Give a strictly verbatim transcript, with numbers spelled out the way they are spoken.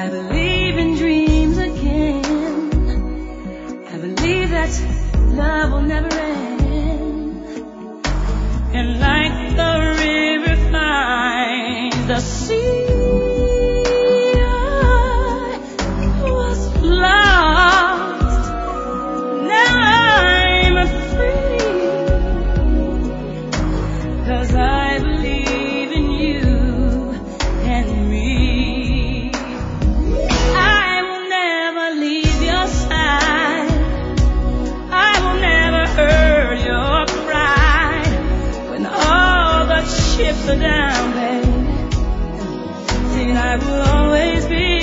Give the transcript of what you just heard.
I believe in dreams again. I believe that love will never end. And like the river finds the sea, I was lost. Now I'm free, 'cause I believe in you and me. I will never leave your side. I will never hurt your pride. When all the chips are down, babe, then I will always be